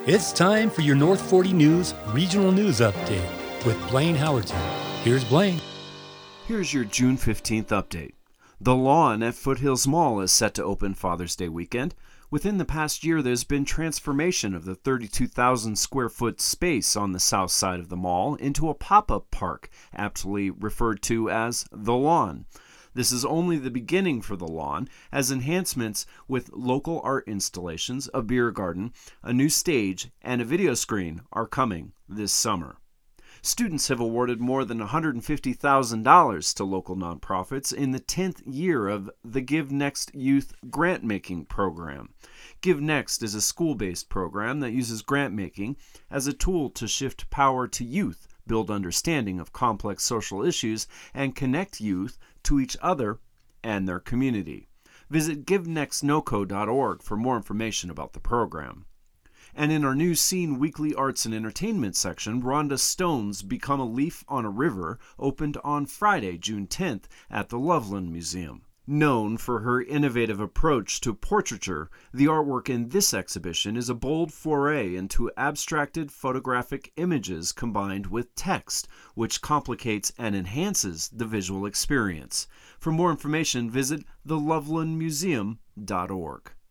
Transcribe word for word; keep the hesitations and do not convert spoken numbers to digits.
It's time for your North forty News Regional News Update with Blaine Howerton. Here's Blaine. Here's your June fifteenth update. The Lawn at Foothills Mall is set to open Father's Day weekend. Within the past year, there's been transformation of the thirty-two thousand square foot space on the south side of the mall into a pop-up park, aptly referred to as The Lawn. This is only the beginning for The Lawn, as enhancements with local art installations, a beer garden, a new stage, and a video screen are coming this summer. Students have awarded more than one hundred fifty thousand dollars to local nonprofits in the tenth year of the Give Next Youth Grant-Making Program. Give Next is a school-based program that uses grant-making as a tool to shift power to youth, build understanding of complex social issues, and connect youth to each other and their community. Visit give next noco dot org for more information about the program. And in our new Scene Weekly Arts and Entertainment section, Rhonda Stone's Become a Leaf on a River opened on Friday, June tenth at the Loveland Museum. Known for her innovative approach to portraiture, the artwork in this exhibition is a bold foray into abstracted photographic images combined with text, which complicates and enhances the visual experience. For more information, visit the loveland museum dot org.